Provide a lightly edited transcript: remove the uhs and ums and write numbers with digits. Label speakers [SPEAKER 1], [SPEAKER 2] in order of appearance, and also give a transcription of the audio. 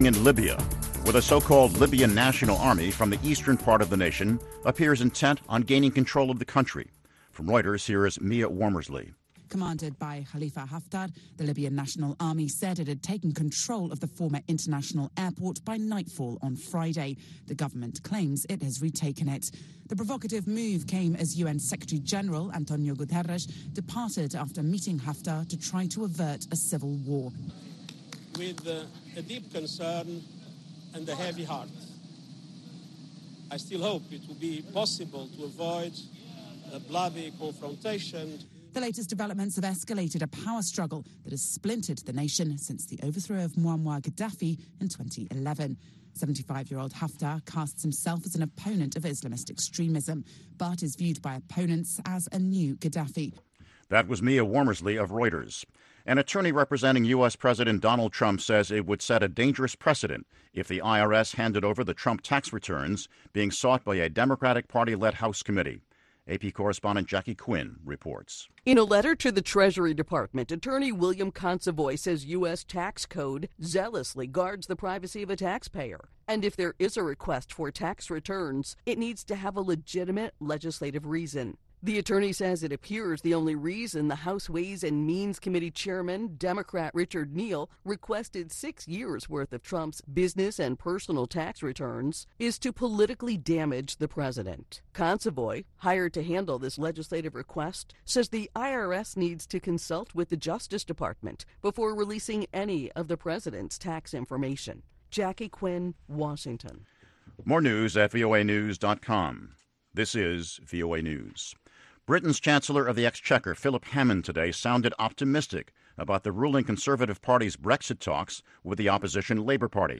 [SPEAKER 1] In Libya, where the so-called Libyan National Army from the eastern part of the nation appears intent on gaining control of the country. From Reuters, here is Mia Wormersley.
[SPEAKER 2] Commanded by Khalifa Haftar, the Libyan National Army said it had taken control of the former international airport by nightfall on Friday. The government claims it has retaken it. The provocative move came as UN Secretary-General Antonio Guterres departed after meeting Haftar to try to avert a civil war.
[SPEAKER 3] With a deep concern and a heavy heart, I still hope it will be possible to avoid a bloody confrontation.
[SPEAKER 2] The latest developments have escalated a power struggle that has splintered the nation since the overthrow of Muammar Gaddafi in 2011. 75-year-old Haftar casts himself as an opponent of Islamist extremism, but is viewed by opponents as a new Gaddafi.
[SPEAKER 1] That was Mia Wormersley of Reuters. An attorney representing U.S. President Donald Trump says it would set a dangerous precedent if the IRS handed over the Trump tax returns being sought by a Democratic Party-led House committee. AP correspondent Jackie Quinn reports.
[SPEAKER 4] In a letter to the Treasury Department, attorney William Consovoy says U.S. tax code zealously guards the privacy of a taxpayer. And if there is a request for tax returns, it needs to have a legitimate legislative reason. The attorney says it appears the only reason the House Ways and Means Committee chairman, Democrat Richard Neal, requested 6 years' worth of Trump's business and personal tax returns is to politically damage the president. Consovoy, hired to handle this legislative request, says the IRS needs to consult with the Justice Department before releasing any of the president's tax information. Jackie Quinn, Washington.
[SPEAKER 1] More news at voanews.com. This is VOA News. Britain's Chancellor of the Exchequer, Philip Hammond, today sounded optimistic about the ruling Conservative Party's Brexit talks with the opposition Labour Party.